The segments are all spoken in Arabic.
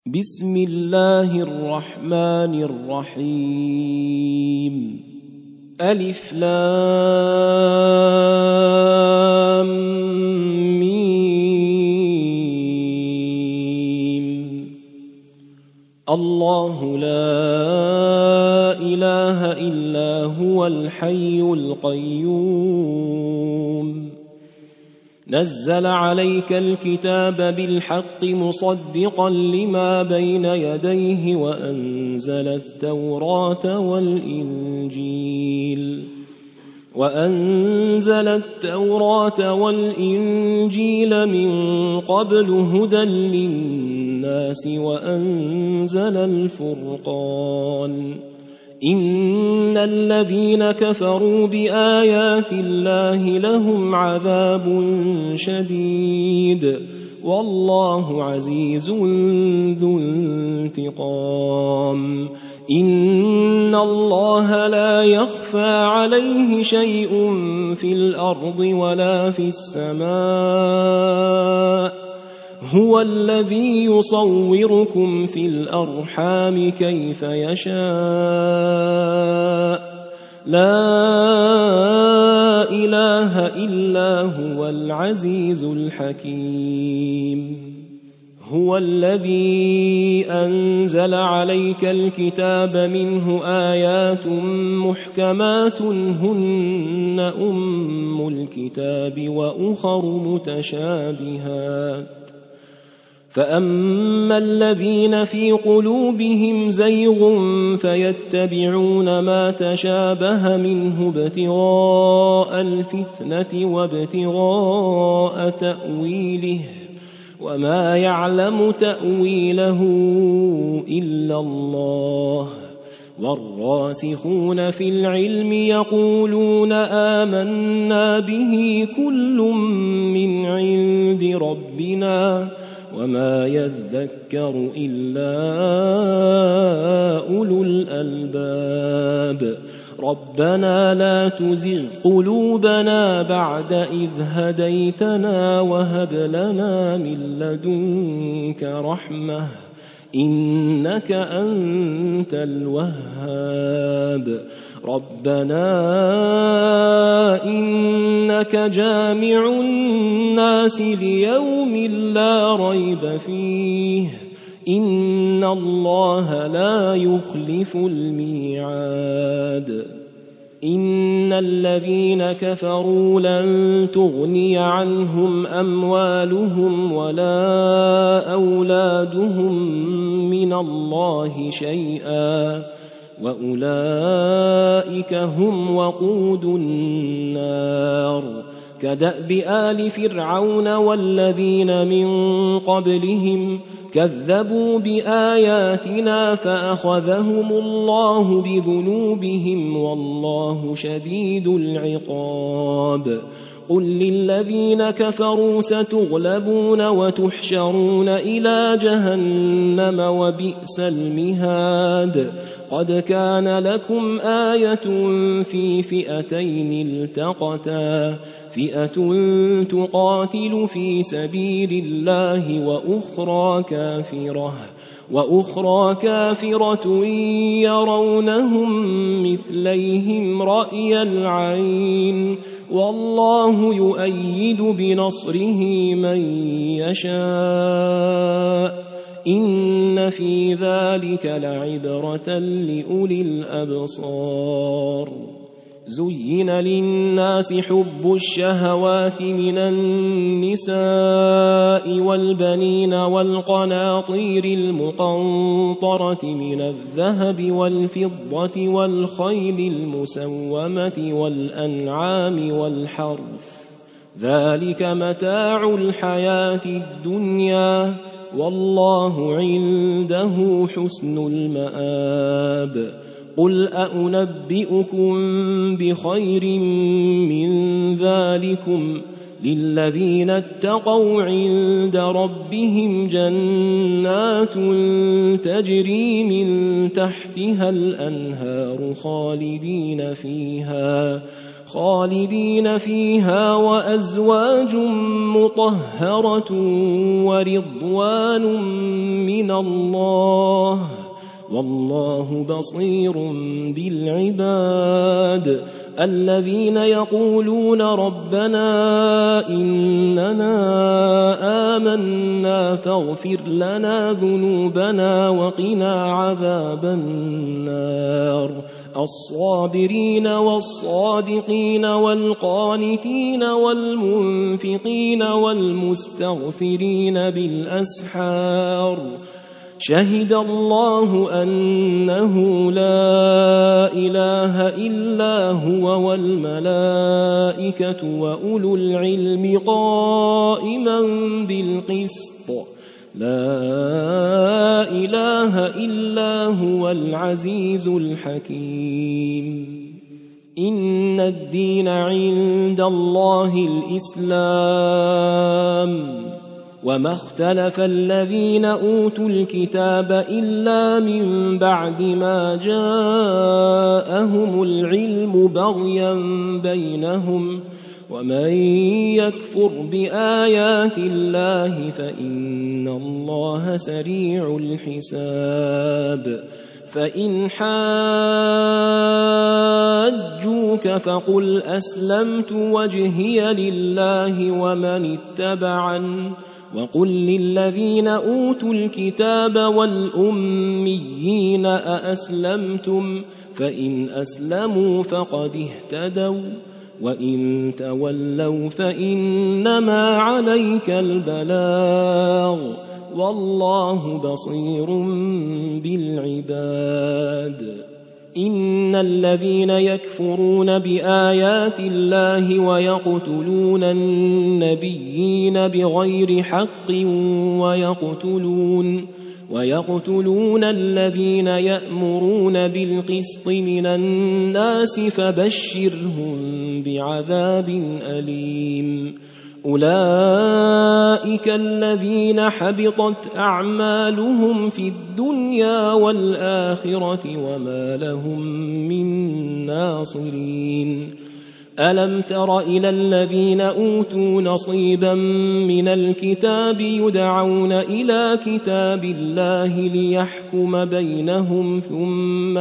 بسم الله الرحمن الرحيم. ألف لام ميم. الله لا إله إلا هو الحي القيوم. نزل عليك الكتاب بالحق مصدقا لما بين يديه وأنزل التوراة والإنجيل من قبل هدى للناس وأنزل الفرقان. إن الذين كفروا بآيات الله لهم عذاب شديد والله عزيز ذو انتقام. إن الله لا يخفى عليه شيء في الأرض ولا في السماء. هو الذي يصوركم في الأرحام كيف يشاء. لا إله إلا هو العزيز الحكيم. هو الذي أنزل عليك الكتاب منه آيات محكمات هن أم الكتاب وأخر متشابهات. فأما الذين في قلوبهم زيغ فيتبعون ما تشابه منه ابتغاء الفتنة وابتغاء تأويله وما يعلم تأويله إلا الله. والراسخون في العلم يقولون آمنا به كل من عند ربنا وما يذكر إلا أولو الألباب. ربنا لا تزغ قلوبنا بعد إذ هديتنا وهب لنا من لدنك رحمة إنك أنت الوهاب. ربنا إنك جامع الناس ليوم لا ريب فيه إن الله لا يخلف الميعاد. إن الذين كفروا لن تغني عنهم أموالهم ولا أولادهم من الله شيئا وأولئك هم وقود النار. كدأب آل فرعون والذين من قبلهم كذبوا بآياتنا فأخذهم الله بذنوبهم والله شديد العقاب. قل للذين كفروا ستغلبون وتحشرون إلى جهنم وبئس المهاد. قد كان لكم آية في فئتين التقتا فئة تقاتل في سبيل الله وأخرى كافرة يرونهم مثليهم رأي العين والله يؤيد بنصره من يشاء. إن في ذلك لعبرة لأولي الأبصار. زين للناس حب الشهوات من النساء والبنين والقناطير المقنطرة من الذهب والفضة والخيل المسومة والأنعام والحرث ذلك متاع الحياة الدنيا والله عنده حسن المآب. قل أنبئكم بخير من ذلكم للذين اتقوا عند ربهم جنات تجري من تحتها الأنهار خالدين فيها وأزواج مطهرة ورضوان من الله والله بصير بالعباد الذين يقولون ربنا إننا آمنا فاغفر لنا ذنوبنا وقنا عذاب النار الصابرين والصادقين والقانتين والمنفقين والمستغفرين بالأسحار شهد الله أنه لا إله إلا هو والملائكة وأولو العلم قائما بالقسط لا إله إلا هو العزيز الحكيم إن الدين عند الله الإسلام وما اختلف الذين أوتوا الكتاب إلا من بعد ما جاءهم العلم بغيا بينهم ومن يكفر بآيات الله فإن الله سريع الحساب فإن حاجوك فقل أسلمت وجهي لله ومن اتبعن وقل للذين أوتوا الكتاب والأميين أأسلمتم فإن أسلموا فقد اهتدوا وإن تولوا فإنما عليك البلاغ والله بصير بالعباد إن الذين يكفرون بآيات الله ويقتلون النبيين بغير حق ويقتلون الذين يأمرون بالقسط من الناس فبشرهم بعذاب أليم أولئك الذين حبطت أعمالهم في الدنيا والآخرة وما لهم من ناصرين ألم تر إلى الذين أوتوا نصيبا من الكتاب يدعون إلى كتاب الله ليحكم بينهم ثم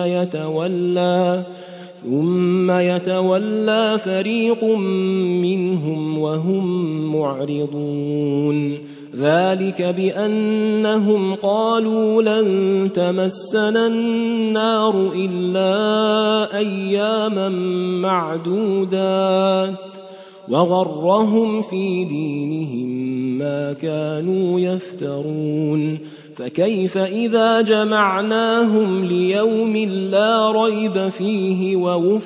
يتولى فريق منهم وهم معرضون ذلك بأنهم قالوا لن تمسنا النار إلا أياما معدودات وغرهم في دينهم ما كانوا يفترون فكيف إذا جمعناهم ليوم لا ريب فيه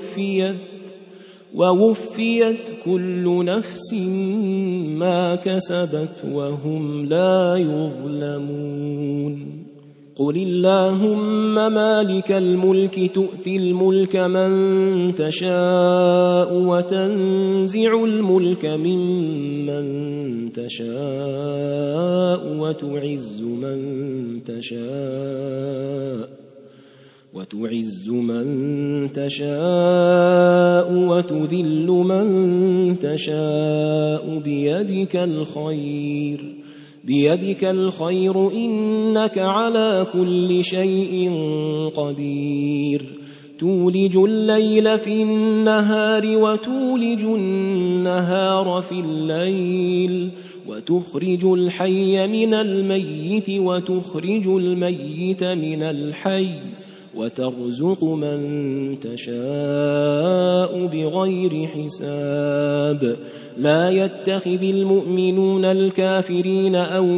ووفيت كل نفس ما كسبت وهم لا يظلمون قل اللهم مالك الملك تؤتي الملك من تشاء وتنزع الملك ممن تشاء وتعز من تشاء وتذل من تشاء بيدك الخير إنك على كل شيء قدير تولج الليل في النهار وتولج النهار في الليل وتخرج الحي من الميت وتخرج الميت من الحي وترزق من تشاء بغير حساب لا يتخذ المؤمنون الكافرين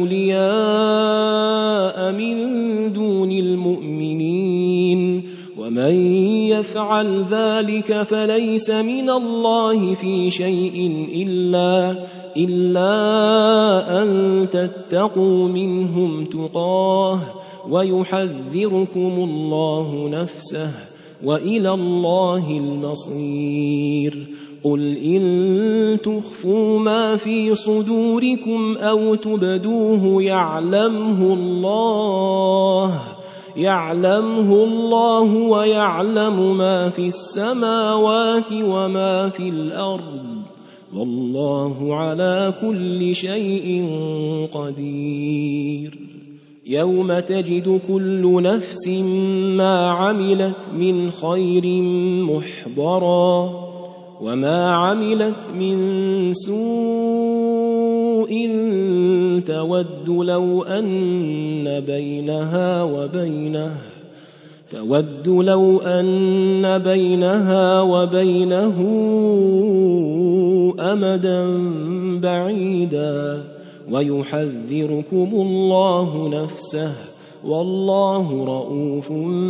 أولياء من دون المؤمنين ومن يفعل ذلك فليس من الله في شيء إلا أن تتقوا منهم تقاه ويحذركم الله نفسه وإلى الله المصير قل إن تخفوا ما في صدوركم أو تبدوه يعلمه الله يعلمه الله ويعلم ما في السماوات وما في الأرض والله على كل شيء قدير. يوم تجد كل نفس ما عملت من خير محضرا وما عملت من سوء تود لو أن بينها وبينه أمدا بعيدا ويحذركم الله نفسه والله رؤوف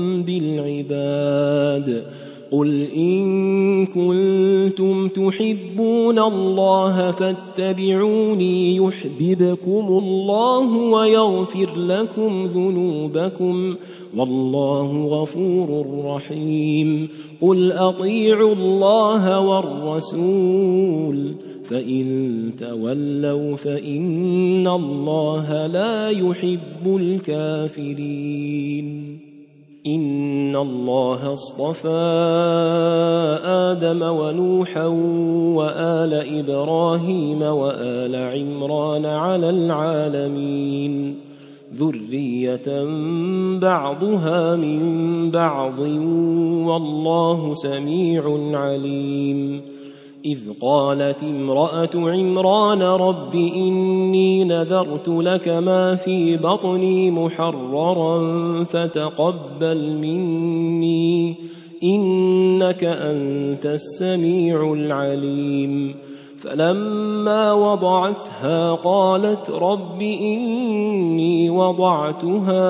بالعباد. قل إن كنتم تحبون الله فاتبعوني يحببكم الله ويغفر لكم ذنوبكم والله غفور رحيم. قل أطيعوا الله والرسول فإن تولوا فإن الله لا يحب الكافرين. إن الله اصطفى آدم ونوحا وآل إبراهيم وآل عمران على العالمين ذرية بعضها من بعض والله سميع عليم. إذ قالت امرأة عمران رب إني نذرت لك ما في بطني محررا فتقبل مني إنك أنت السميع العليم. فلما وضعتها قالت رب إني وضعتها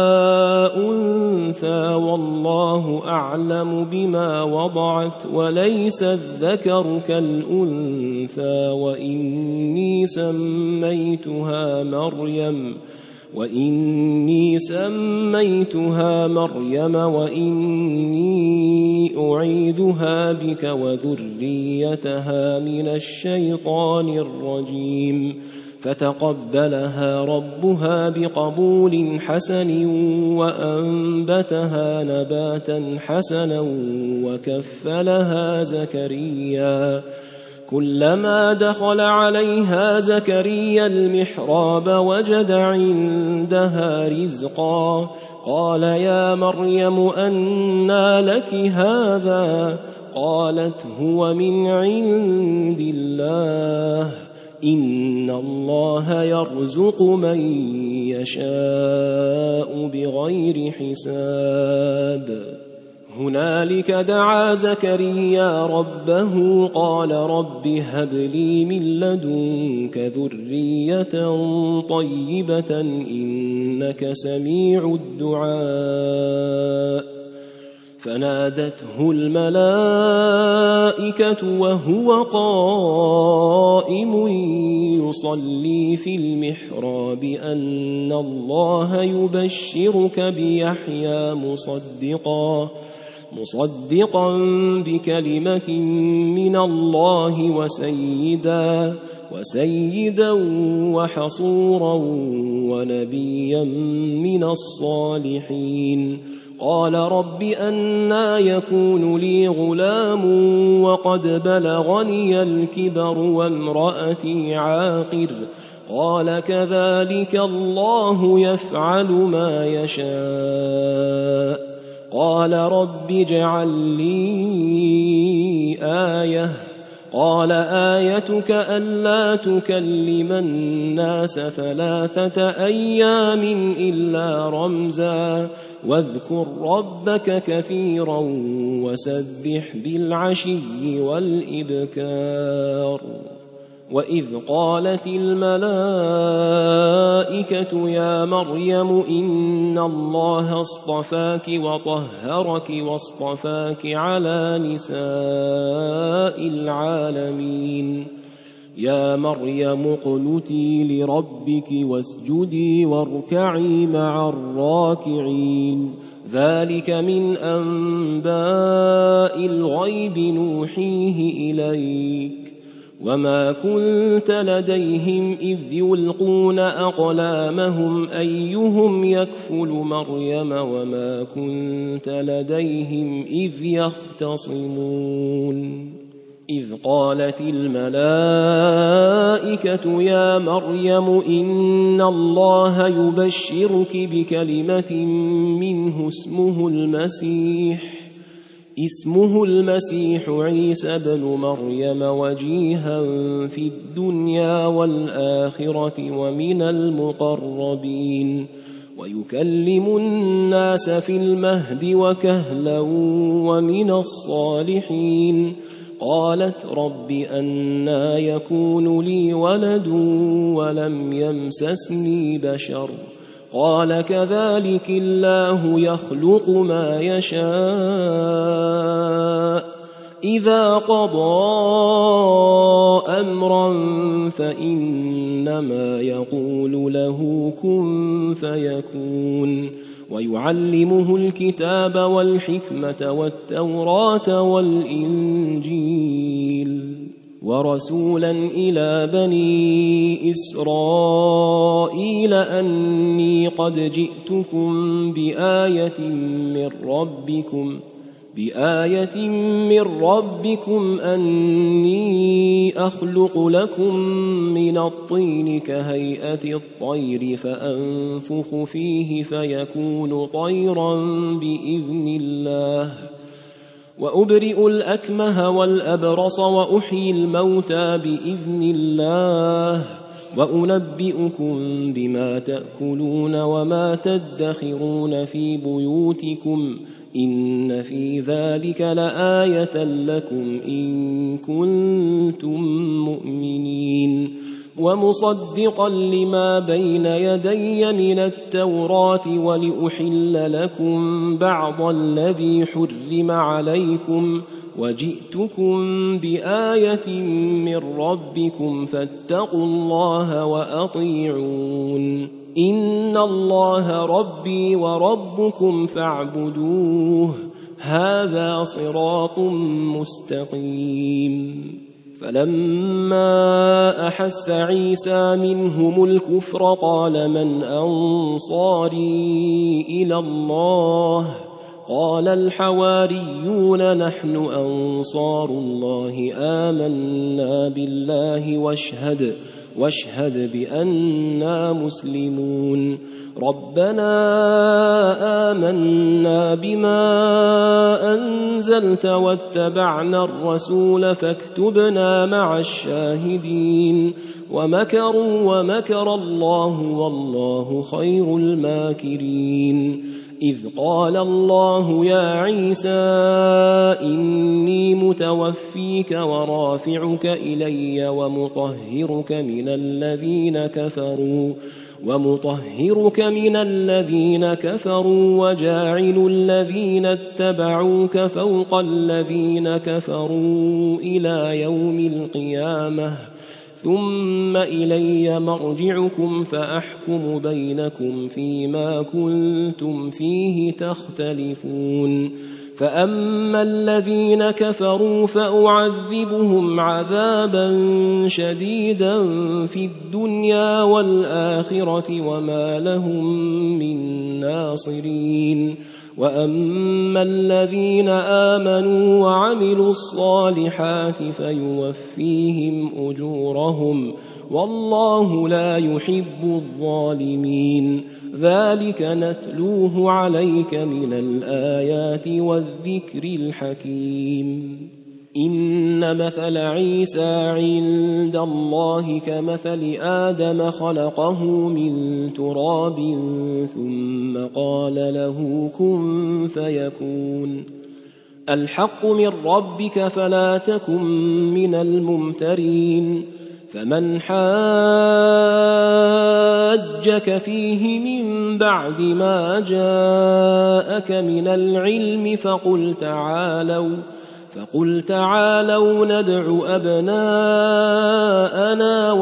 أنثى والله أعلم بما وضعت وليس الذكر كالأنثى وإني سميتها مريم وإني أعيذها بك وذريتها من الشيطان الرجيم. فتقبلها ربها بقبول حسن وأنبتها نباتا حسنا وكفلها زكريا. كلما دخل عليها زكريا المحراب وجد عندها رزقا قال يا مريم أنى لك هذا قالت هو من عند الله إن الله يرزق من يشاء بغير حساب. هنالك دعا زكريا ربه قال رب هب لي من لدنك ذرية طيبة إنك سميع الدعاء. فنادته الملائكة وهو قائم يصلي في المحراب أن الله يبشرك بيحيى مصدقا بكلمة من الله وسيدا وحصورا ونبيا من الصالحين. قال رب أنى يكون لي غلام وقد بلغني الكبر وامرأتي عاقر قال كذلك الله يفعل ما يشاء. قال رب اجعل لي آية قال آيتك ألا تكلم الناس 3 أيام إلا رمزا واذكر ربك كثيرا وسبح بالعشي والإبكار. وإذ قالت الملائكة يا مريم إن الله اصطفاك وطهرك واصطفاك على نساء العالمين. يا مريم اقنتي لربك واسجدي واركعي مع الراكعين. ذلك من أنباء الغيب نوحيه إليك وما كنت لديهم إذ يلقون أقلامهم أيهم يكفل مريم وما كنت لديهم إذ يختصمون إذ قالت الملائكة يا مريم إن الله يبشرك بكلمة منه اسمه المسيح عيسى بن مريم وجيها في الدنيا والآخرة ومن المقربين ويكلم الناس في المهد وكهلا ومن الصالحين قالت رب أنى يكون لي ولد ولم يمسسني بشر قال كذلك الله يخلق ما يشاء إذا قضى أمرا فإنما يقول له كن فيكون ويعلمه الكتاب والحكمة والتوراة والإنجيل ورسولا إلى بني إسرائيل أني قد جئتكم بآية من ربكم أني أخلق لكم من الطين كهيئة الطير فأنفخ فيه فيكون طيرا بإذن الله وأبرئ الأكمه والأبرص وأحيي الموتى بإذن الله وأنبئكم بما تأكلون وما تدخرون في بيوتكم إن في ذلك لآية لكم إن كنتم مؤمنين ومصدقا لما بين يدي من التوراة ولأحل لكم بعض الذي حرم عليكم وجئتكم بآية من ربكم فاتقوا الله وأطيعون إن الله ربي وربكم فاعبدوه هذا صراط مستقيم فلما أحس عيسى منهم الكفر قال من أنصاري إلى الله قال الحواريون نحن أنصار الله آمنا بالله واشهد بأننا مسلمون ربنا آمنا بما أنزلت واتبعنا الرسول فاكتبنا مع الشاهدين ومكروا ومكر الله والله خير الماكرين إذ قال الله يا عيسى إني متوفيك ورافعك إلي ومطهرك من الذين كفروا وجاعل الذين اتبعوك فوق الذين كفروا إلى يوم القيامة ثم إلي مرجعكم فأحكم بينكم فيما كنتم فيه تختلفون فأما الذين كفروا فأعذبهم عذابا شديدا في الدنيا والآخرة وما لهم من ناصرين وأما الذين آمنوا وعملوا الصالحات فيوفيهم أجورهم والله لا يحب الظالمين ذلك نتلوه عليك من الآيات والذكر الحكيم إن مثل عيسى عند الله كمثل آدم خلقه من تراب ثم قال له كن فيكون الحق من ربك فلا تكن من الممترين فمن حاجك فيه من بعد ما جاءك من العلم فقل تعالوا ندع أبناءنا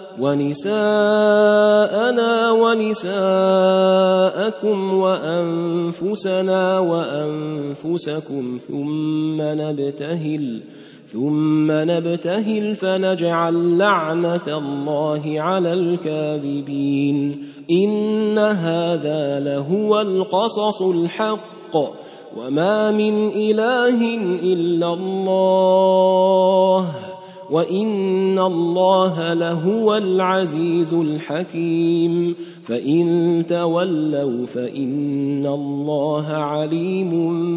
ونساءنا ونساءكم وأنفسنا وأنفسكم ثم نبتهل فنجعل لعنة الله على الكاذبين إن هذا لهو القصص الحق وما من إله إلا الله وإن الله لهو العزيز الحكيم فإن تولوا فإن الله عليم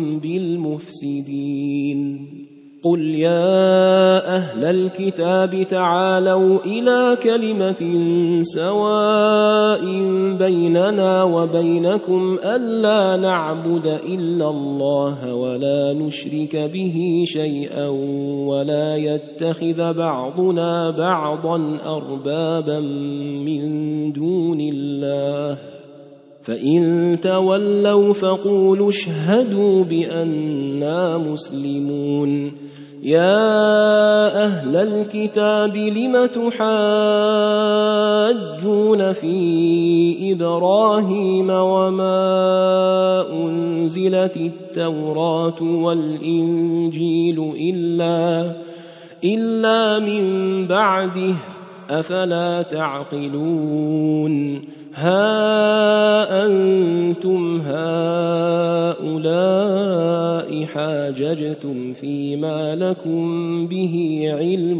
بالمفسدين قل يا أهل الكتاب تعالوا إلى كلمة سواء بيننا وبينكم ألا نعبد إلا الله ولا نشرك به شيئا ولا يتخذ بعضنا بعضا أربابا من دون الله فإن تولوا فقولوا اشهدوا بأننا مسلمون يا أهل الكتاب لم تحاجون في إبراهيم وما أنزلت التوراة والإنجيل إلا من بعده أفلا تعقلون ها أنتم هؤلاء حاججتم فيما لكم به علم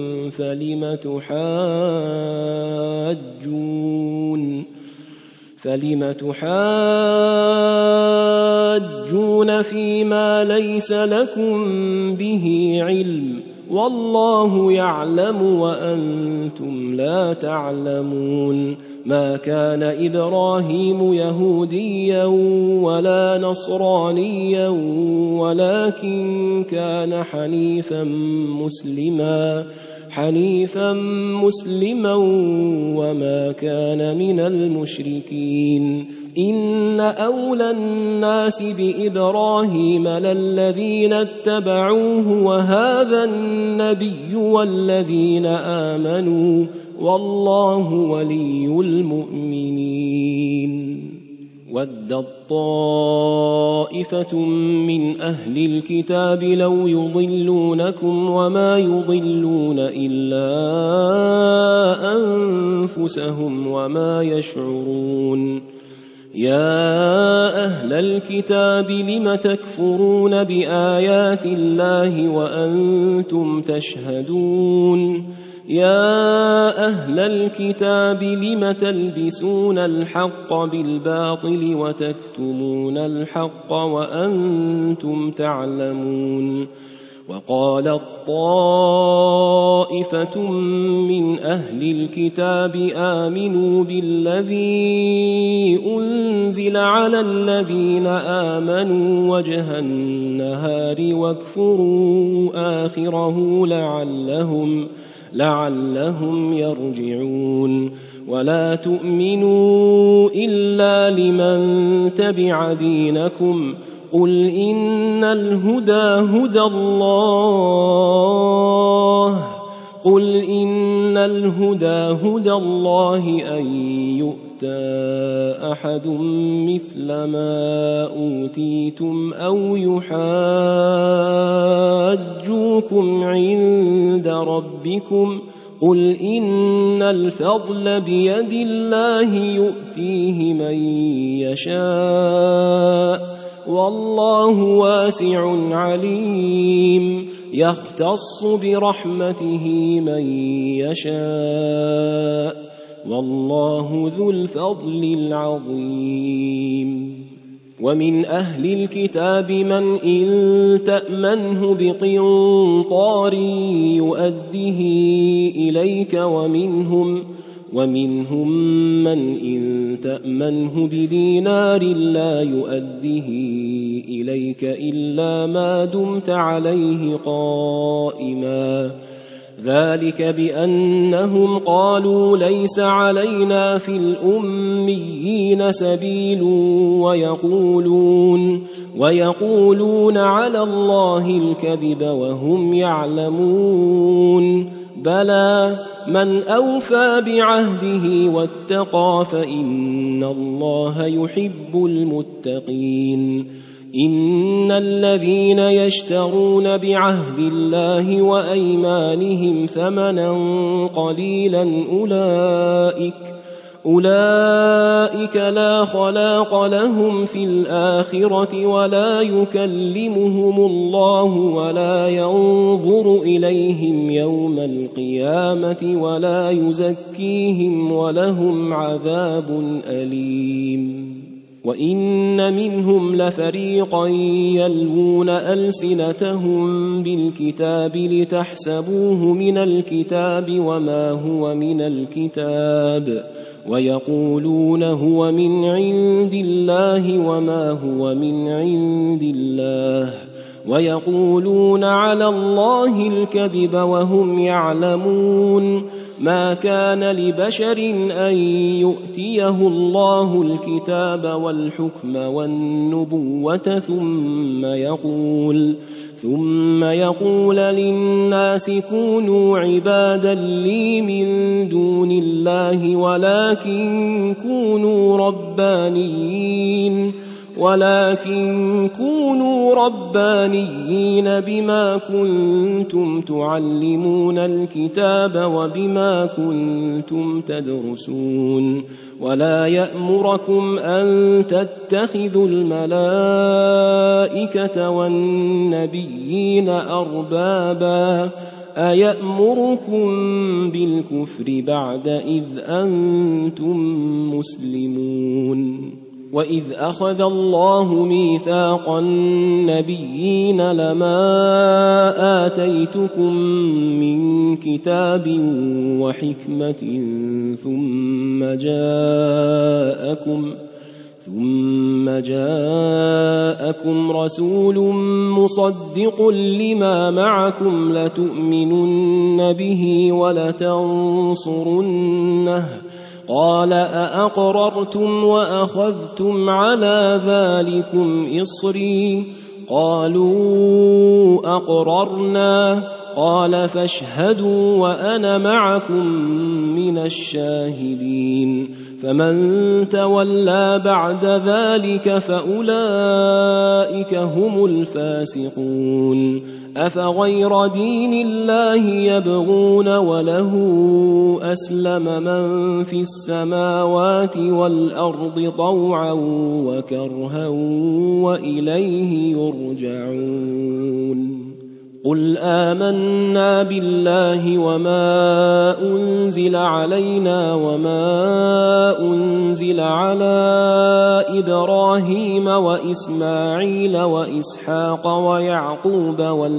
فلم تحاجون فيما ليس لكم به علم والله يعلم وأنتم لا تعلمون ما كان إبراهيم يهوديا ولا نصرانيا ولكن كان حنيفا مسلما وما كان من المشركين إن أولى الناس بإبراهيم للذين اتبعوه وهذا النبي والذين آمنوا والله ولي المؤمنين ودت طائفة من أهل الكتاب لو يضلونكم وما يضلون إلا أنفسهم وما يشعرون يا أهل الكتاب لم تكفرون بآيات الله وأنتم تشهدون يا أهل الكتاب لم تلبسون الحق بالباطل وتكتمون الحق وأنتم تعلمون وقالت طائفة من أهل الكتاب آمنوا بالذي أنزل على الذين آمنوا وجه النهار واكفروا آخره لعلهم يرجعون ولا تؤمنوا إلا لمن تبع دينكم قل إن الهدى هدى الله أن يؤتى أحد مثل ما أوتيتم أو يحاجوكم عند ربكم قل إن الفضل بيد الله يؤتيه من يشاء والله واسع عليم يختص برحمته من يشاء والله ذو الفضل العظيم ومن أهل الكتاب من إن تأمنه بقنطار يؤده إليك ومنهم من إن تأمنه بدينار لا يؤده إليك إلا ما دمت عليه قائما ذلك بأنهم قالوا ليس علينا في الأميين سبيل ويقولون على الله الكذب وهم يعلمون بلى من أوفى بعهده واتقى فإن الله يحب المتقين إن الذين يشترون بعهد الله وأيمانهم ثمنا قليلا أولئك لا خلاق لهم في الآخرة ولا يكلمهم الله ولا ينظر إليهم يوم القيامة ولا يزكيهم ولهم عذاب أليم وإن منهم لفريقا يلوون ألسنتهم بالكتاب لتحسبوه من الكتاب وما هو من الكتاب ويقولون هو من عند الله وما هو من عند الله ويقولون على الله الكذب وهم يعلمون ما كان لبشر أن يؤتيه الله الكتاب والحكم والنبوة ثم يقول للناس كونوا عبادا لي من دون الله ولكن كونوا ربانيين بما كنتم تعلمون الكتاب وبما كنتم تدرسون ولا يأمركم أن تتخذوا الملائكة والنبيين أربابا أيأمركم بالكفر بعد إذ أنتم مسلمون وإذ أخذ الله ميثاق النبيين لما آتيتكم من كتاب وحكمة ثم جاءكم رسول مصدق لما معكم لتؤمنن به ولتنصرنه قال أأقررتم وأخذتم على ذلكم إصري قالوا أقررنا قال فاشهدوا وأنا معكم من الشاهدين فمن تولى بعد ذلك فأولئك هم الفاسقون أفغير دين الله يبغون وله أسلم من في السماوات والأرض طوعا وكرها وإليه يرجعون قل آمنا بالله وما أنزل علينا وما أنزل على إبراهيم وإسماعيل وإسحاق ويعقوب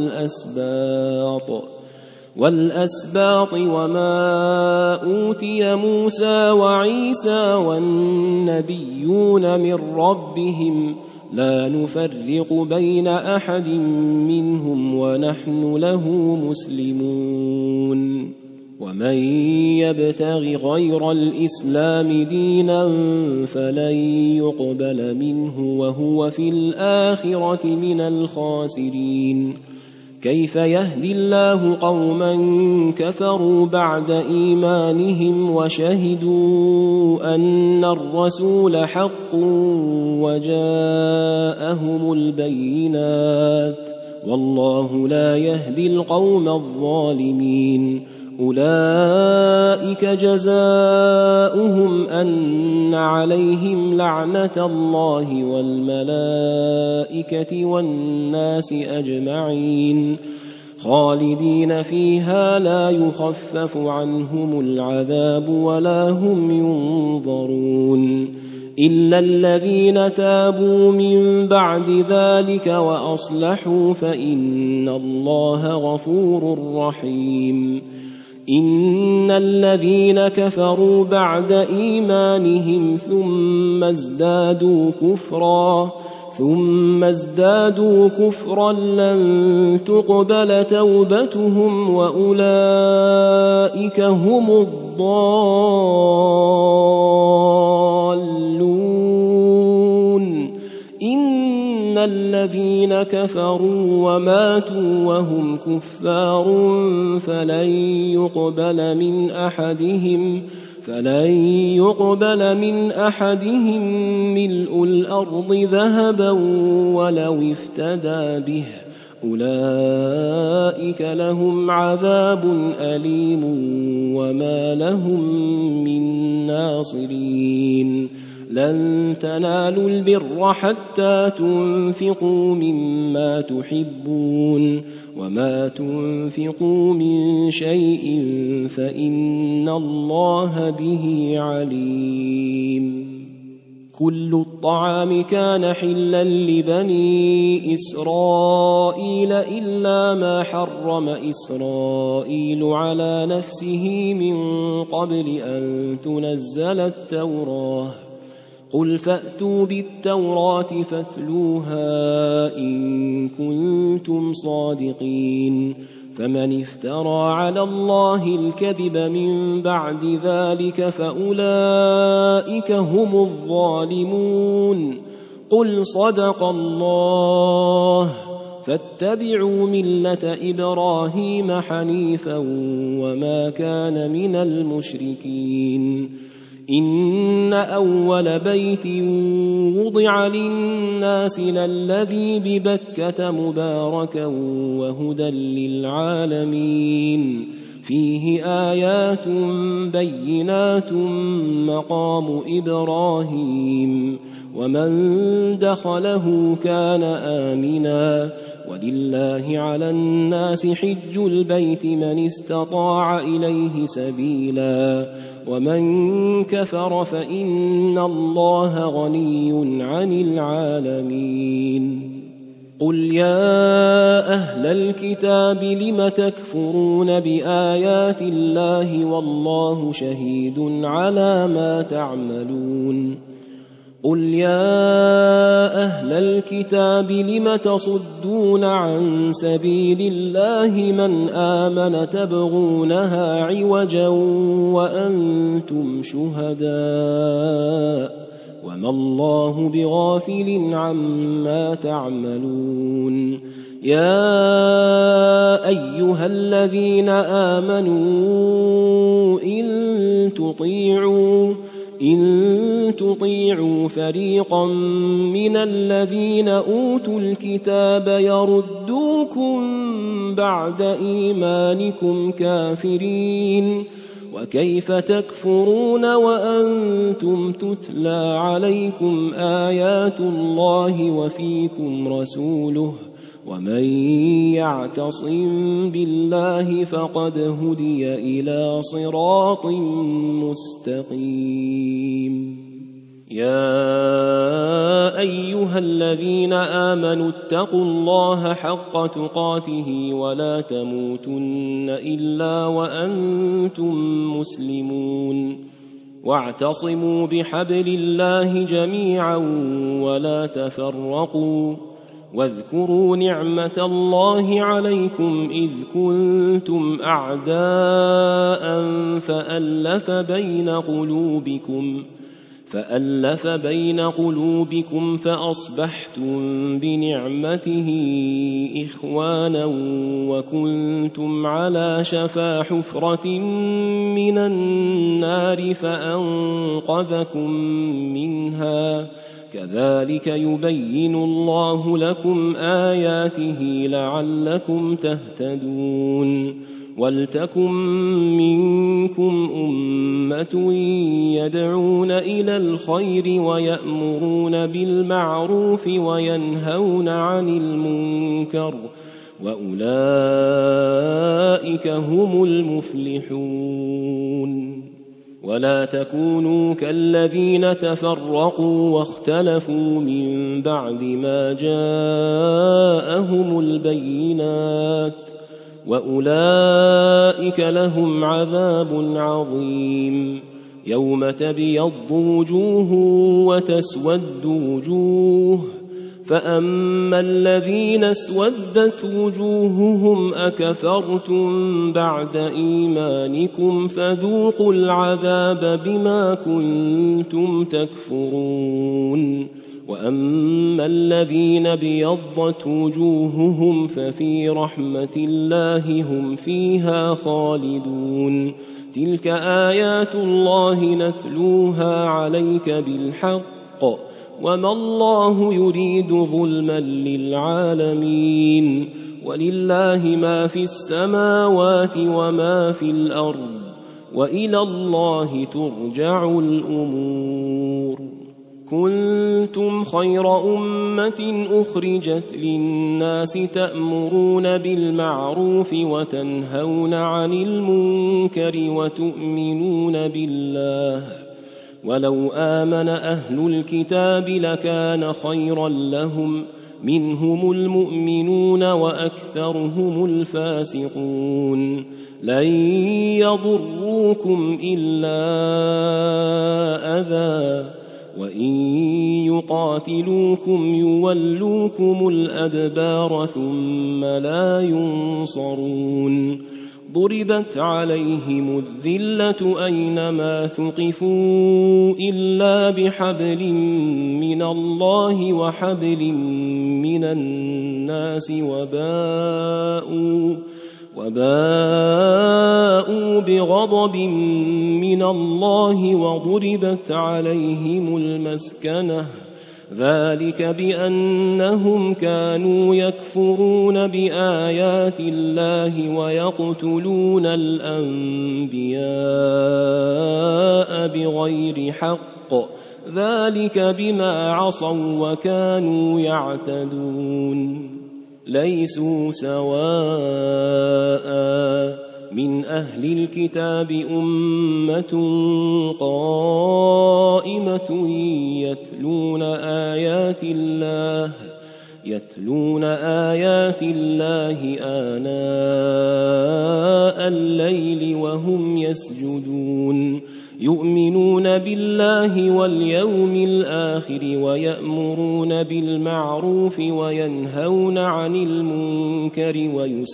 والأسباط وما أوتي موسى وعيسى والنبيون من ربهم لا نفرق بين أحد منهم ونحن له مسلمون ومن يبتغ غير الإسلام دينا فلن يقبل منه وهو في الآخرة من الخاسرين كيف يهدي الله قوما كفروا بعد إيمانهم وشهدوا أن الرسول حق وجاءهم البينات والله لا يهدي القوم الظالمين أولئك جزاؤهم أن عليهم لعنة الله والملائكة والناس أجمعين خالدين فيها لا يخفف عنهم العذاب ولا هم ينظرون إلا الذين تابوا من بعد ذلك وأصلحوا فإن الله غفور رحيم إن الذين كفروا بعد إيمانهم ثم ازدادوا كفرا لن تقبل توبتهم وأولئك هم الضالون إن الذين كفروا وماتوا وهم كفار فلن يقبل من أحدهم ملء الأرض ذهبا ولو افتدى به أولئك لهم عذاب أليم وما لهم من ناصرين لن تنالوا البر حتى تنفقوا مما تحبون وما تنفقوا من شيء فإن الله به عليم كل الطعام كان حلا لبني إسرائيل إلا ما حرم إسرائيل على نفسه من قبل أن تنزل التوراة قل فأتوا بالتوراة فاتلوها إن كنتم صادقين فمن افترى على الله الكذب من بعد ذلك فأولئك هم الظالمون قل صدق الله فاتبعوا ملة إبراهيم حنيفا وما كان من المشركين إن أول بيت وضع للناس للذي ببكة مباركا وهدى للعالمين فيه آيات بينات مقام إبراهيم ومن دخله كان آمنا ولله على الناس حج البيت من استطاع إليه سبيلا ومن كفر فإن الله غني عن العالمين قل يا أهل الكتاب لم تكفرون بآيات الله والله شهيد على ما تعملون قل يا أهل الكتاب لم تصدون عن سبيل الله من آمن تبغونها عوجا وأنتم شهداء وما الله بغافل عما تعملون يا أيها الذين آمنوا إن تطيعوا فريقا من الذين أوتوا الكتاب يردوكم بعد إيمانكم كافرين وكيف تكفرون وأنتم تتلى عليكم آيات الله وفيكم رسوله ومن يعتصم بالله فقد هدي إلى صراط مستقيم يا أيها الذين آمنوا اتقوا الله حق تقاته ولا تموتن إلا وأنتم مسلمون واعتصموا بحبل الله جميعا ولا تفرقوا واذكروا نعمة الله عليكم إذ كنتم أعداء فألف بين قلوبكم فأصبحتم بنعمته إخوانا وكنتم على شفا حفرة من النار فأنقذكم منها كذلك يبين الله لكم آياته لعلكم تهتدون ولتكن منكم أمة يدعون إلى الخير ويأمرون بالمعروف وينهون عن المنكر وأولئك هم المفلحون ولا تكونوا كالذين تفرقوا واختلفوا من بعد ما جاءهم البينات وأولئك لهم عذاب عظيم يوم تبيض وجوه وتسود وجوه فأما الذين اسودت وجوههم أكفرتم بعد إيمانكم فذوقوا العذاب بما كنتم تكفرون وأما الذين ابيضت وجوههم ففي رحمة الله هم فيها خالدون. تلك آيات الله نتلوها عليك بالحق وما الله يريد ظلما للعالمين. ولله ما في السماوات وما في الأرض وإلى الله ترجع الأمور. كنتم خير أمة أخرجت للناس تأمرون بالمعروف وتنهون عن المنكر وتؤمنون بالله. ولو آمن أهل الكتاب لكان خيرا لهم منهم المؤمنون وأكثرهم الفاسقون. لن يضروكم إلا أذى وإن يقاتلوكم يولوكم الأدبار ثم لا ينصرون. ضربت عليهم الذلة أينما ثقفوا إلا بحبل من الله وحبل من الناس وباءوا بغضب من الله وضربت عليهم المسكنة. ذلك بأنهم كانوا يكفرون بآيات الله ويقتلون الأنبياء بغير حق. ذلك بما عصوا وكانوا يعتدون. ليسوا سواء من أهل الكتاب أمة قائمة يتلون آيات الله آناء الليل وهم يسجدون. يؤمنون بالله واليوم الآخر ويأمرون بالمعروف وينهون عن المنكر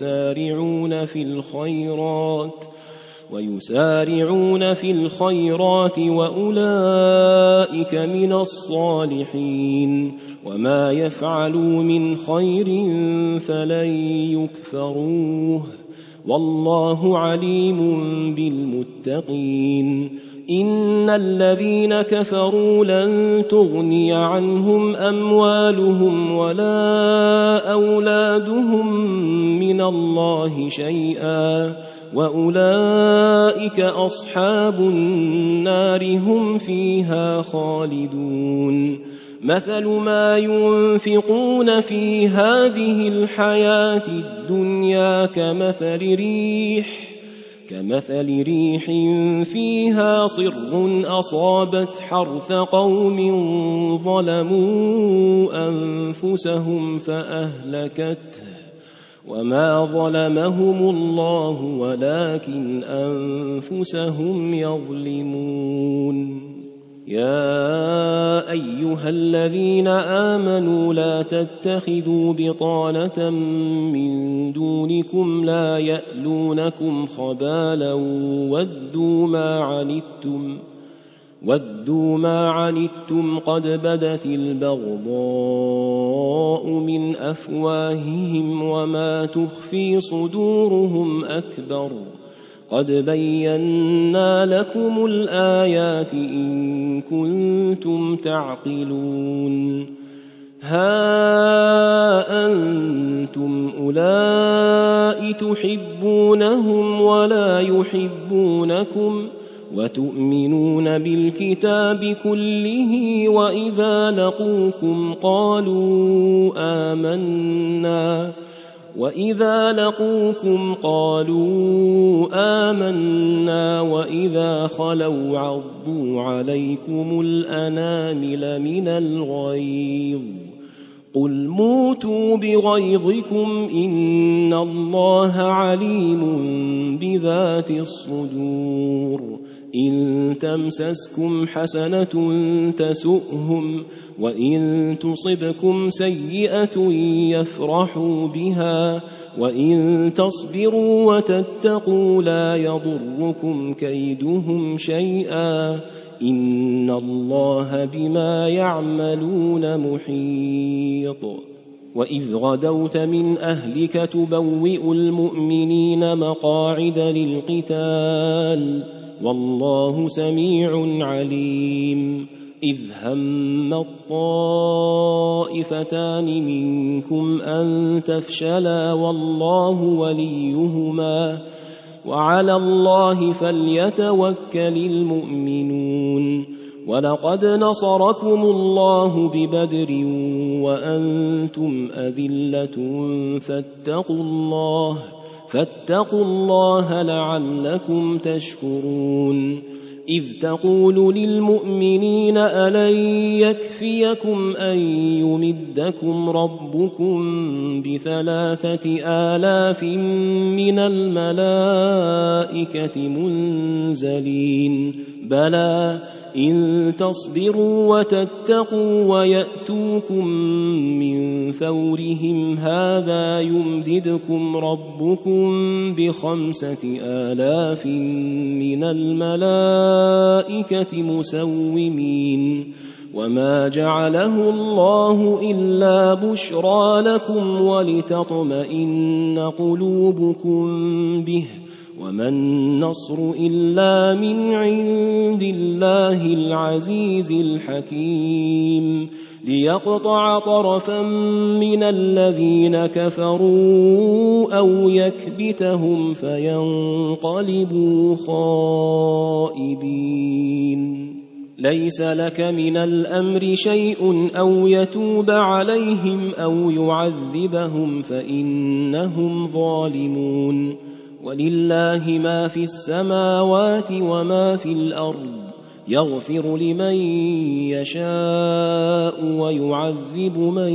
ويسارعون في الخيرات وأولئك من الصالحين. وما يفعلوا من خير فلن يكفروه والله عليم بالمتقين. إن الذين كفروا لن تغني عنهم أموالهم ولا أولادهم من الله شيئا وأولئك أصحاب النار هم فيها خالدون. مثل ما ينفقون في هذه الحياة الدنيا كمثل ريح فيها صر أصابت حرث قوم ظلموا أنفسهم فأهلكته وما ظلمهم الله ولكن أنفسهم يظلمون. يا أيها الذين آمنوا لا تتخذوا بطانة من دونكم لا يألونكم خبالا ودوا ما عنتم قد بدت البغضاء من أفواههم وما تخفي صدورهم أكبر. قد بينا لكم الآيات إن كنتم تعقلون. ها أنتم أولئك تحبونهم ولا يحبونكم وتؤمنون بالكتاب كله وإذا لقوكم قالوا آمنا وإذا خلوا عضوا عليكم الأنامل من الغيظ. قل موتوا بغيظكم إن الله عليم بذات الصدور. إن تمسسكم حسنة تسؤهم وإن تصبكم سيئة يفرحوا بها وإن تصبروا وتتقوا لا يضركم كيدهم شيئا إن الله بما يعملون محيط وإذ غدوت من أهلك تبوئ المؤمنين مقاعد للقتال والله سميع عليم إذ هم الطائفتان منكم أن تفشلا والله وليهما وعلى الله فليتوكل المؤمنون ولقد نصركم الله ببدر وأنتم أذلة فاتقوا الله لعلكم تشكرون إذ تقول للمؤمنين ألن يكفيكم أن يمدكم ربكم ب3,000 من الملائكة منزلين بلى إن تصبروا وتتقوا ويأتوكم من فورهم هذا يمددكم ربكم ب5,000 من الملائكة مسومين وما جعله الله إلا بشرى لكم ولتطمئن قلوبكم به وما النصر إلا من عند الله العزيز الحكيم ليقطع طرفا من الذين كفروا أو يكبتهم فينقلبوا خائبين ليس لك من الأمر شيء أو يتوب عليهم أو يعذبهم فإنهم ظالمون ولله ما في السماوات وما في الأرض يغفر لمن يشاء ويعذب من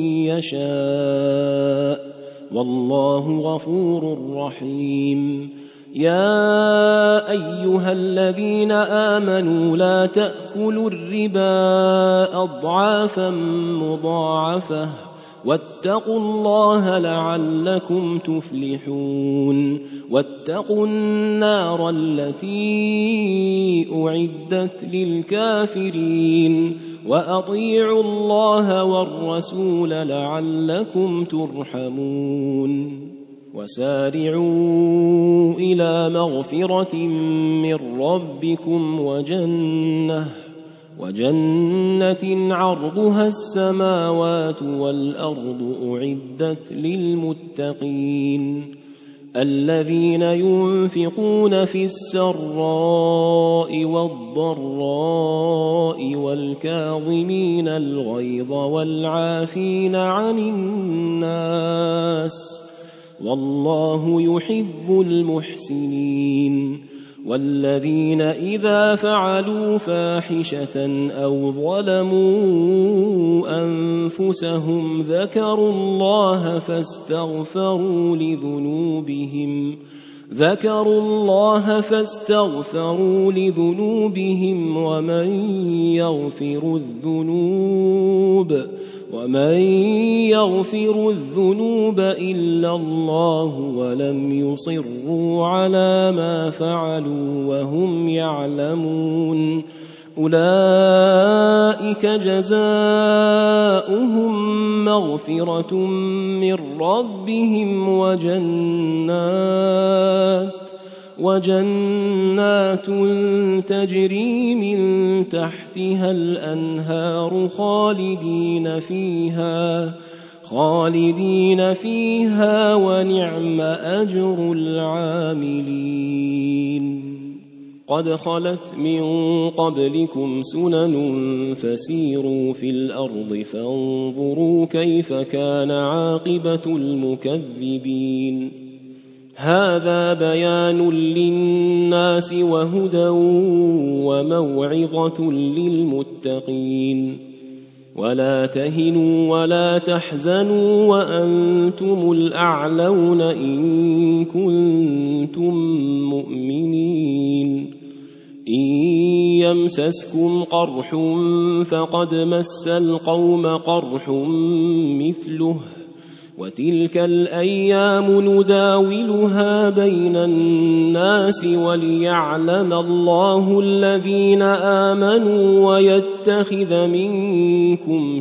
يشاء والله غفور رحيم يا أيها الذين آمنوا لا تأكلوا الربا أضعافا مضاعفة واتقوا الله لعلكم تفلحون واتقوا النار التي أعدت للكافرين وأطيعوا الله والرسول لعلكم ترحمون وسارعوا إلى مغفرة من ربكم وجنة عرضها السماوات والأرض أعدت للمتقين الذين ينفقون في السراء والضراء والكاظمين الغيظ والعافين عن الناس والله يحب المحسنين والذين إذا فعلوا فاحشة أو ظلموا أنفسهم ذكروا الله فاستغفروا لذنوبهم ومن يغفر الذنوب إلا الله ولم يصروا على ما فعلوا وهم يعلمون أولئك جزاؤهم مغفرة من ربهم وجنات تجري من تحتها الأنهار خالدين فيها ونعم أجر العاملين قد خلت من قبلكم سنن فسيروا في الأرض فانظروا كيف كان عاقبة المكذبين هذا بيان للناس وهدى وموعظة للمتقين ولا تهنوا ولا تحزنوا وأنتم الأعلون إن كنتم مؤمنين إن يمسسكم قرح فقد مس القوم قرح مثله وتلك الأيام نداولها بين الناس وليعلم الله الذين آمنوا ويتخذ منكم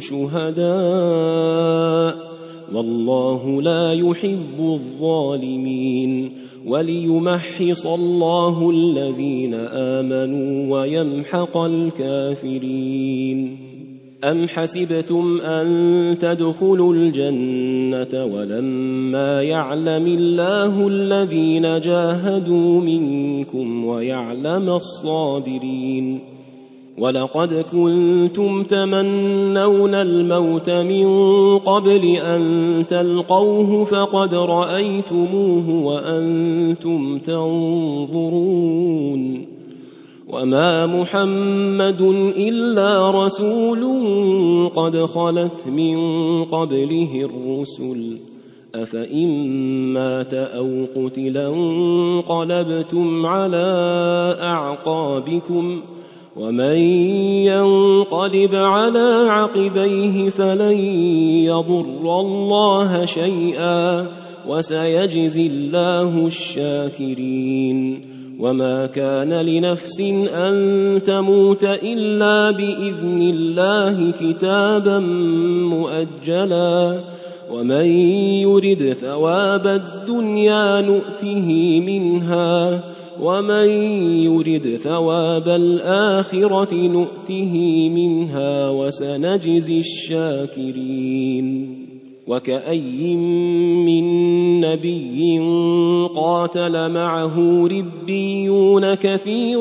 شهداء والله لا يحب الظالمين وليمحص الله الذين آمنوا ويمحق الكافرين. أم حسبتم أن تدخلوا الجنة ولما يعلم الله الذين جاهدوا منكم ويعلم الصابرين؟ ولقد كنتم تمنون الموت من قبل أن تلقوه فقد رأيتموه وأنتم تنظرون. وما محمد إلا رسول قد خلت من قبله الرسل أفإن مات أو قتلا انقلبتم على أعقابكم ومن ينقلب على عقبيه فلن يضر الله شيئا وسيجزي الله الشاكرين. وما كان لنفس أن تموت إلا بإذن الله كتابا مؤجلا ومن يرد ثواب الدنيا نؤته منها ومن يرد ثواب الآخرة نؤته منها وسنجزي الشاكرين. وكأي من نبي قاتل معه ربيون كثير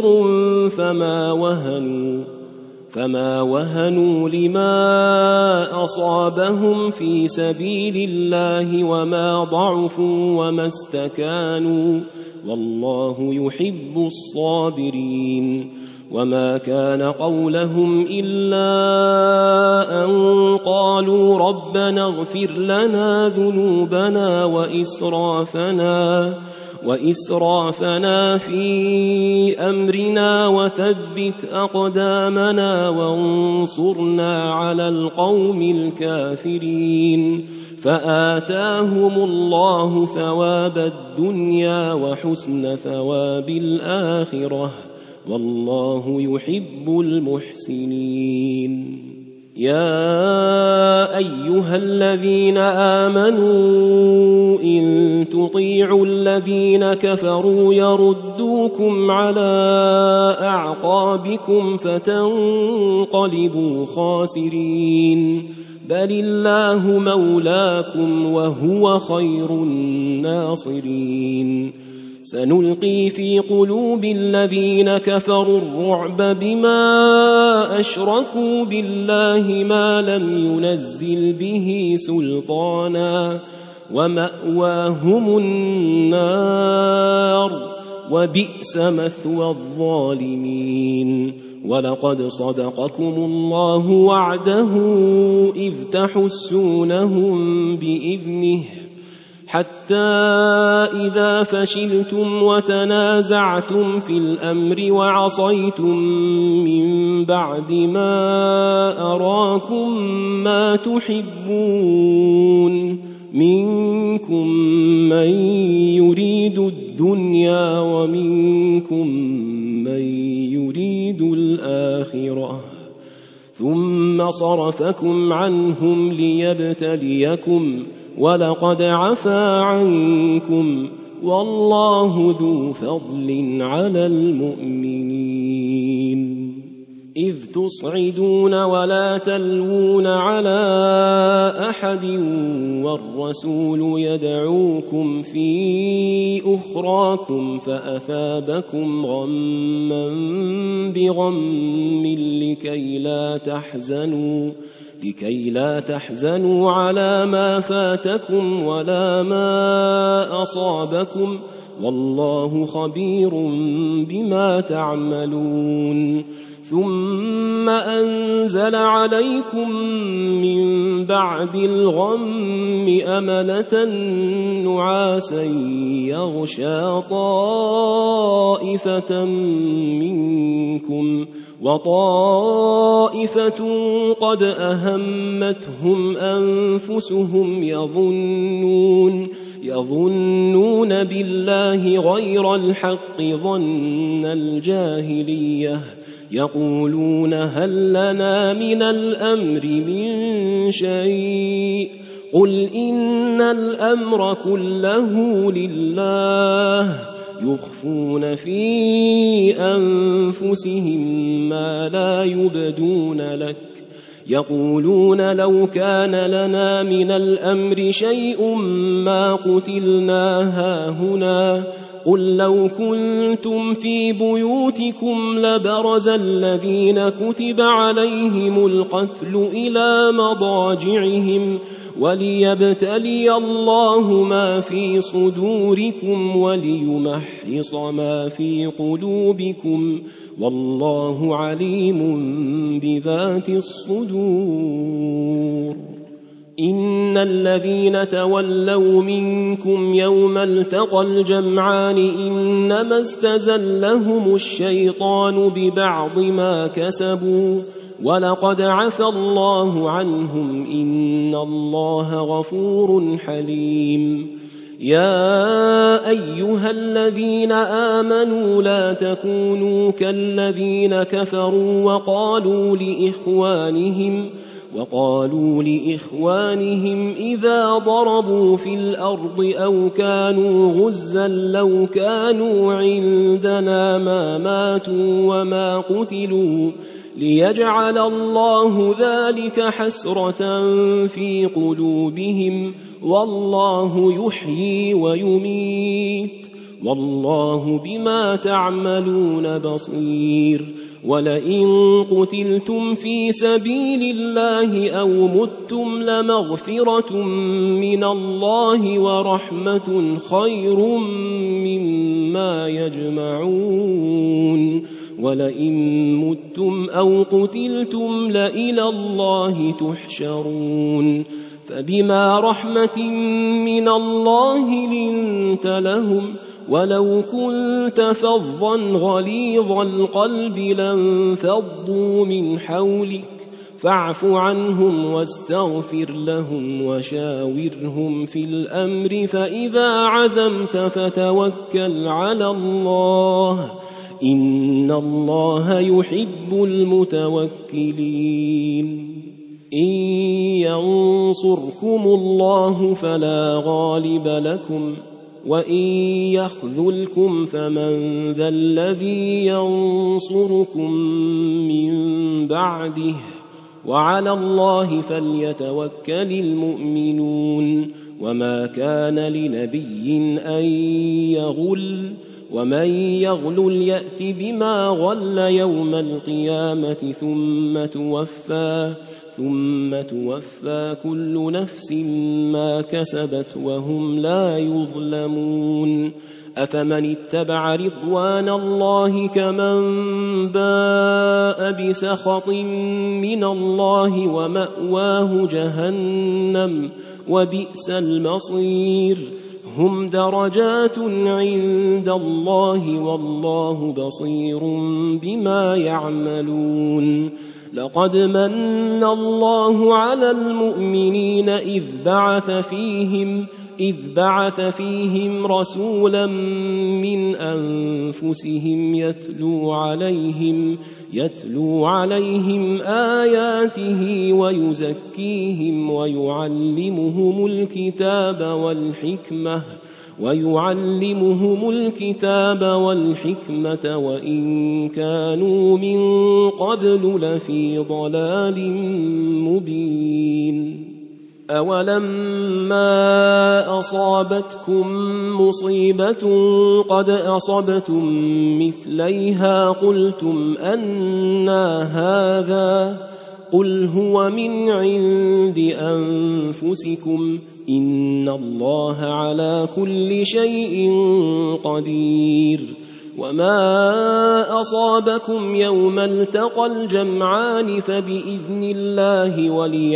فما وهنوا لما أصابهم في سبيل الله وما ضعفوا وما استكانوا والله يحب الصابرين. وما كان قولهم إلا أن قالوا ربنا اغفر لنا ذنوبنا وإسرافنا في أمرنا وثبت أقدامنا وانصرنا على القوم الكافرين. فآتاهم الله ثواب الدنيا وحسن ثواب الآخرة والله يحب المحسنين. يا أيها الذين آمنوا إن تطيعوا الذين كفروا يردوكم على أعقابكم فتنقلبوا خاسرين بل الله مولاكم وهو خير الناصرين. سنلقي في قلوب الذين كفروا الرعب بما أشركوا بالله ما لم ينزل به سلطانا ومأواهم النار وبئس مثوى الظالمين. ولقد صدقكم الله وعده إذ تحسونهم بإذنه حتى إذا فشلتم وتنازعتم في الأمر وعصيتم من بعد ما أراكم ما تحبون منكم من يريد الدنيا ومنكم من يريد الآخرة ثم صرفكم عنهم ليبتليكم ولقد عفا عنكم والله ذو فضل على المؤمنين. إذ تصعدون ولا تلوون على أحد والرسول يدعوكم في أخراكم فأثابكم غما بغم لكي لا تحزنوا على ما فاتكم ولا ما أصابكم والله خبير بما تعملون. ثم أنزل عليكم من بعد الغم أمنة نعاسا يغشى طائفة منكم وطائفة قد أهمتهم أنفسهم يظنون بالله غير الحق ظن الجاهلية يقولون هل لنا من الأمر من شيء قل إن الأمر كله لله يخفون في أنفسهم ما لا يبدون لك يقولون لو كان لنا من الأمر شيء ما قتلنا هاهنا قل لو كنتم في بيوتكم لبرز الذين كتب عليهم القتل إلى مضاجعهم وليبتلي الله ما في صدوركم وليمحص ما في قلوبكم والله عليم بذات الصدور. إن الذين تولوا منكم يوم التقى الجمعان إنما استزلهم الشيطان ببعض ما كسبوا ولقد عفى الله عنهم إن الله غفور حليم. يا أيها الذين آمنوا لا تكونوا كالذين كفروا وقالوا لإخوانهم إذا ضربوا في الأرض أو كانوا غزا لو كانوا عندنا ما ماتوا وما قتلوا ليجعل الله ذلك حسرة في قلوبهم والله يحيي ويميت والله بما تعملون بصير. ولئن قتلتم في سبيل الله أو متم لمغفرة من الله ورحمة خير مما يجمعون. ولئن متم أو قتلتم لإلى الله تحشرون. فبما رحمة من الله لنت لهم ولو كنت فظا غليظ القلب لانفضوا من حولك فاعف عنهم واستغفر لهم وشاورهم في الأمر فإذا عزمت فتوكل على الله إن الله يحب المتوكلين. إن ينصركم الله فلا غالب لكم وإن يخذلكم فمن ذا الذي ينصركم من بعده وعلى الله فليتوكل المؤمنون. وما كان لنبي أن يغل ومن يغلل يأت بما غل يوم القيامة ثم توفى كل نفس ما كسبت وهم لا يظلمون. أفمن اتبع رضوان الله كمن باء بسخط من الله ومأواه جهنم وبئس المصير. هم درجات عند الله والله بصير بما يعملون. لقد من الله على المؤمنين إذ بعث فيهم رسولا من أنفسهم يتلو عليهم آياته ويزكيهم ويعلمهم الكتاب والحكمة وإن كانوا من قبل لفي ضلال مبين. أولما أصابتكم مصيبة قد أصبتم مثليها قلتم أنى هذا قل هو من عند أنفسكم إن الله على كل شيء قدير. وما أصابكم يوم التقى الجمعان فبإذن الله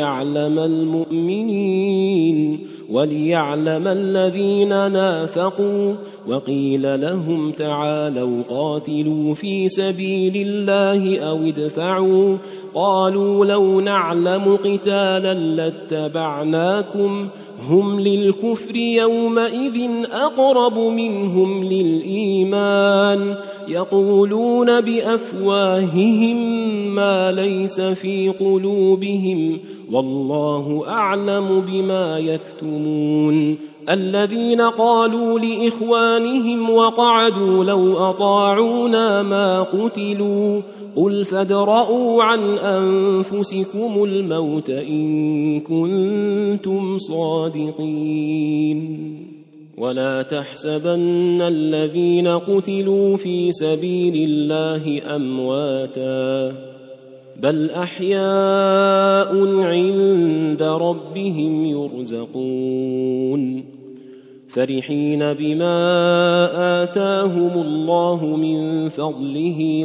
وليعلم الذين نافقوا. وقيل لهم تعالوا قاتلوا في سبيل الله أو ادفعوا. قالوا لو نعلم قتالا لاتبعناكم هم للكفر يومئذ أقرب منهم للإيمان يقولون بأفواههم ما ليس في قلوبهم والله أعلم بما يكتمون. الذين قالوا لإخوانهم وقعدوا لو أطاعونا ما قتلوا قل فادرءوا عن أنفسكم الموت إن كنتم صادقين. ولا تحسبن الذين قتلوا في سبيل الله أمواتا بل أحياء عند ربهم يرزقون فرحين بما آتاهم الله من فضله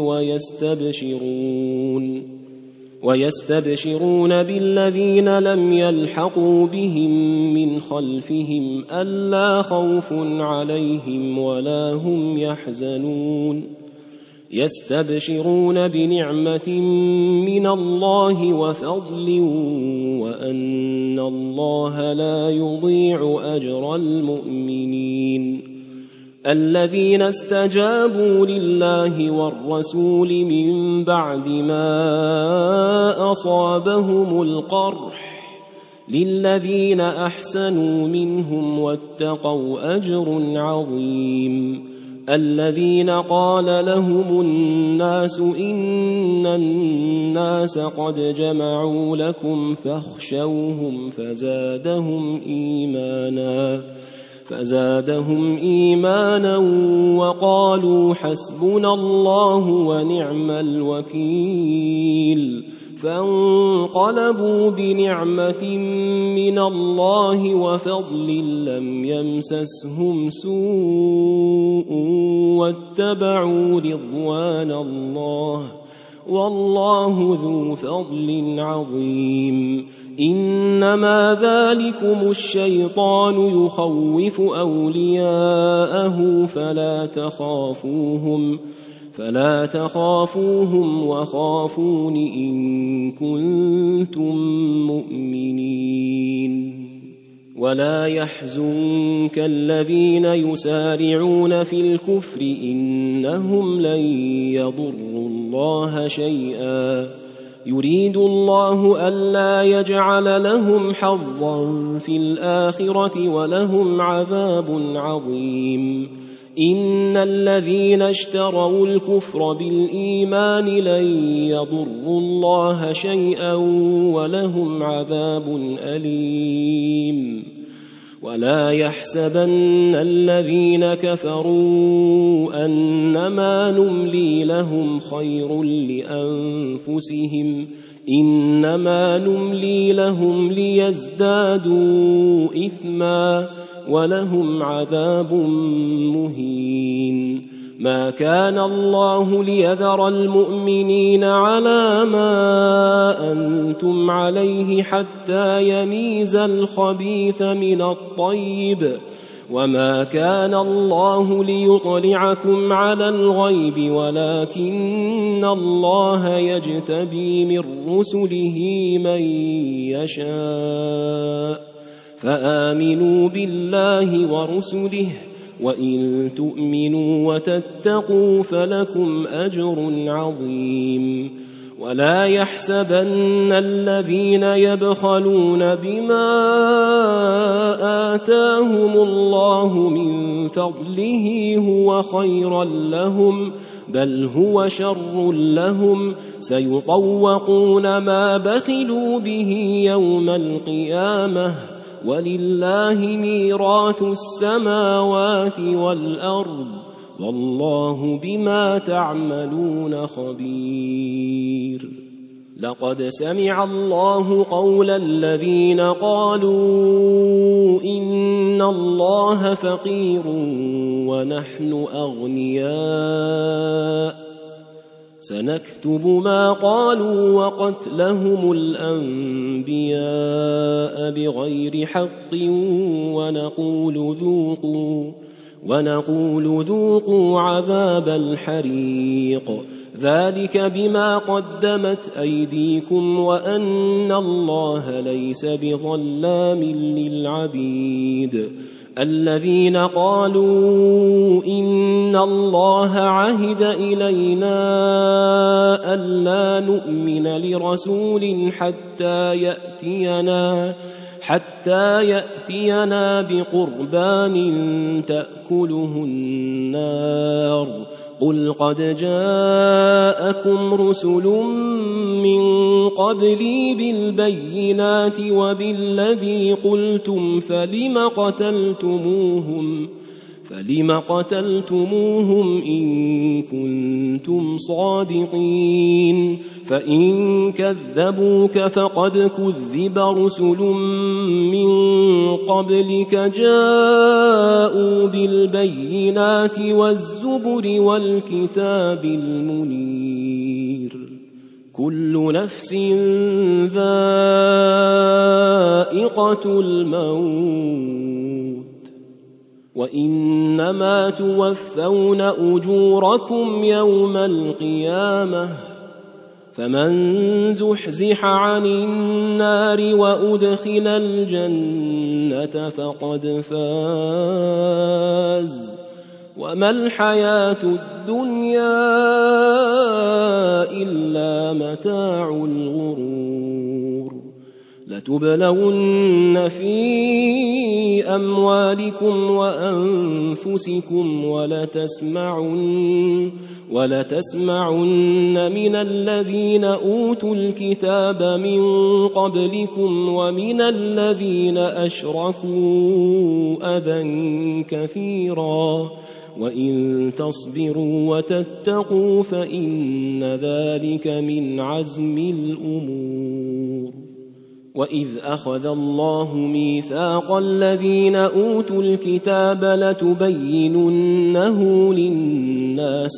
ويستبشرون بالذين لم يلحقوا بهم من خلفهم ألا خوف عليهم ولا هم يحزنون يستبشرون بنعمة من الله وفضل وأن الله لا يضيع أجر المؤمنين. الذين استجابوا لله والرسول من بعد ما أصابهم القرح للذين أحسنوا منهم واتقوا أجر عظيم. الذين قال لهم الناس إن الناس قد جمعوا لكم فاخشوهم فزادهم إيمانا وقالوا حسبنا الله ونعم الوكيل. فانقلبوا بنعمة من الله وفضل لم يمسسهم سوء واتبعوا رضوان الله والله ذو فضل عظيم. إنما ذلكم الشيطان يخوف أولياءه فلا تخافوهم وخافون إن كنتم مؤمنين. ولا يحزنك الذين يسارعون في الكفر إنهم لن يضروا الله شيئا يريد الله ألا يجعل لهم حظا في الآخرة ولهم عذاب عظيم. إن الذين اشتروا الكفر بالإيمان لن يضروا الله شيئا ولهم عذاب أليم. ولا يحسبن الذين كفروا أنما نملي لهم خير لأنفسهم إنما نملي لهم ليزدادوا إثما ولهم عذاب مهين. ما كان الله ليذر المؤمنين على ما أنتم عليه حتى يميز الخبيث من الطيب وما كان الله ليطلعكم على الغيب ولكن الله يجتبي من رسله من يشاء فآمنوا بالله ورسله وإن تؤمنوا وتتقوا فلكم أجر عظيم. ولا يحسبن الذين يبخلون بما آتاهم الله من فضله هو خيرا لهم بل هو شر لهم سيطوقون ما بخلوا به يوم القيامة ولله ميراث السماوات والأرض والله بما تعملون خبير. لقد سمع الله قول الذين قالوا إن الله فقير ونحن أغنياء سنكتب ما قالوا وقتلهم الأنبياء بغير حق ونقول ذوقوا عذاب الحريق ذلك بما قدمت أيديكم وأن الله ليس بظلام للعبيد الذين قالوا إن الله عهد إلينا ألا نؤمن لرسول حتى يأتينا بقربان تأكله النار قل قد جاءكم رسل من قبلي بالبينات وبالذي قلتم فلم قتلتموهم إن كنتم صادقين فإن كذبوك فقد كذب رسل من قبلك جاءوا بالبينات والزبر والكتاب المنير كل نفس ذائقة الموت وإنما توفون أجوركم يوم القيامة فمن زحزح عن النار وأدخل الجنة فقد فاز وما الحياة الدنيا إلا متاع الغرور لتبلون في أموالكم وأنفسكم ولتسمعن من الذين أوتوا الكتاب من قبلكم ومن الذين أشركوا أذى كثيرا وإن تصبروا وتتقوا فإن ذلك من عزم الأمور وإذ أخذ الله ميثاق الذين أوتوا الكتاب لتبيننه للناس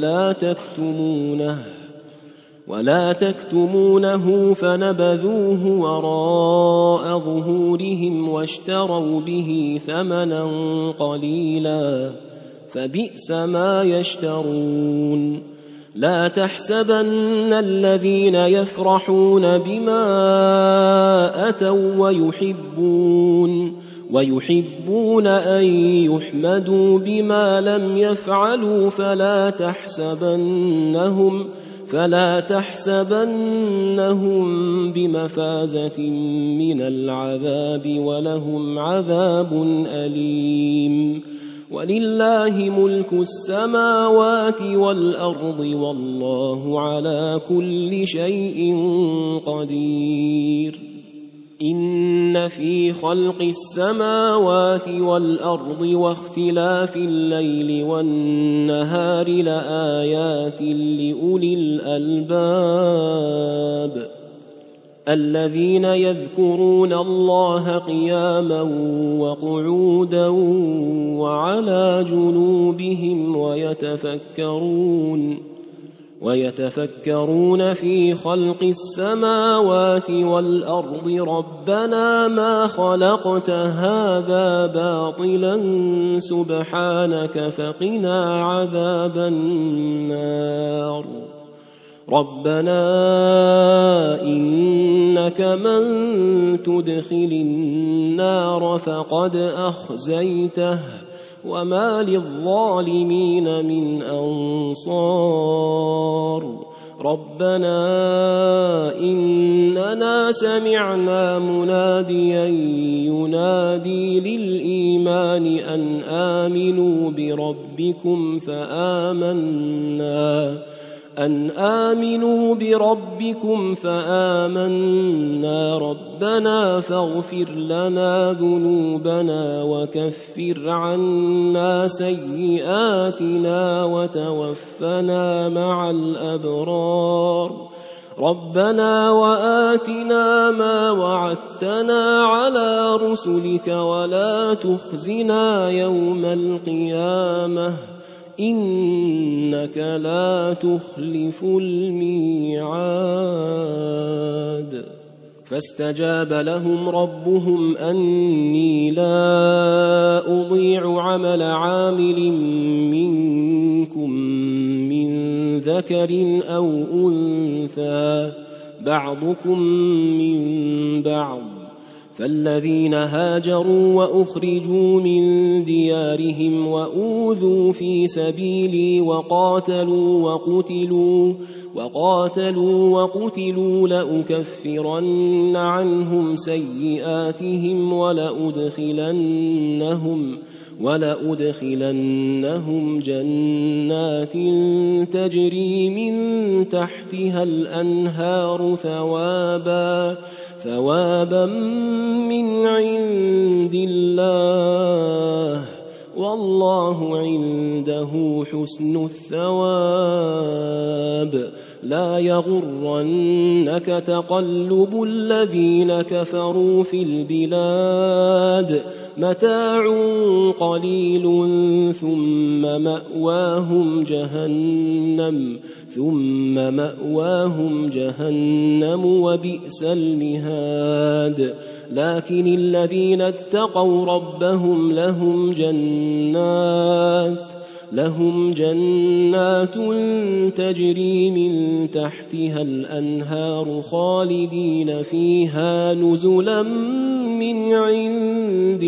ولا تكتمونه فنبذوه وراء ظهورهم واشتروا به ثمنا قليلا فبئس ما يشترون لا تحسبن الذين يفرحون بما أتوا ويحبون أن يحمدوا بما لم يفعلوا فلا تحسبنهم بمفازة من العذاب ولهم عذاب أليم ولله ملك السماوات والأرض والله على كل شيء قدير إن في خلق السماوات والأرض واختلاف الليل والنهار لآيات لأولي الألباب الذين يذكرون الله قياما وقعودا وعلى جنوبهم ويتفكرون في خلق السماوات والأرض ربنا ما خلقت هذا باطلا سبحانك فقنا عذاب النار ربنا إنك من تدخل النار فقد أخزيته وما للظالمين من أنصار ربنا إننا سمعنا مناديا ينادي للإيمان أن آمنوا بربكم فآمنا ربنا فاغفر لنا ذنوبنا وكفر عنا سيئاتنا وتوفنا مع الأبرار ربنا وآتنا ما وعدتنا على رسلك ولا تخزنا يوم القيامة إنك لا تخلف الميعاد فاستجاب لهم ربهم أني لا أضيع عمل عامل منكم من ذكر أو أنثى بعضكم من بعض فالذين هاجروا وأخرجوا من ديارهم وأوذوا في سبيلي وقاتلوا وقتلوا لأكفرن عنهم سيئاتهم ولأدخلنهم جنات تجري من تحتها الأنهار ثوابا من عند الله والله عنده حسن الثواب لا يغرنك تقلب الذين كفروا في البلاد متاع قليل ثم مأواهم جهنم وبئس المهاد لكن الذين اتقوا ربهم لهم جنات تجري من تحتها الأنهار خالدين فيها نزلا من عند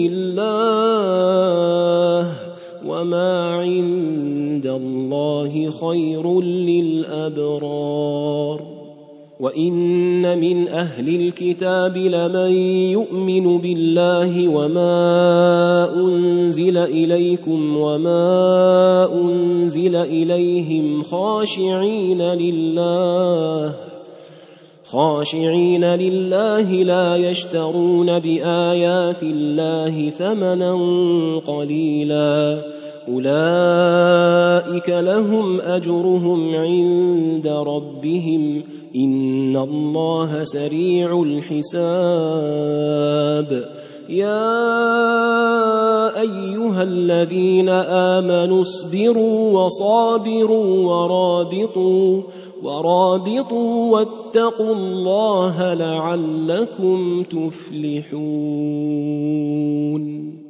الله وما عند الله خير للأبرار وإن من أهل الكتاب لمن يؤمن بالله وما أنزل إليكم وما أنزل إليهم خاشعين لله لا يشترون بآيات الله ثمنا قليلا أولئك لهم أجرهم عند ربهم إن الله سريع الحساب يا أيها الذين آمنوا اصبروا وصابروا ورابطوا واتقوا الله لعلكم تفلحون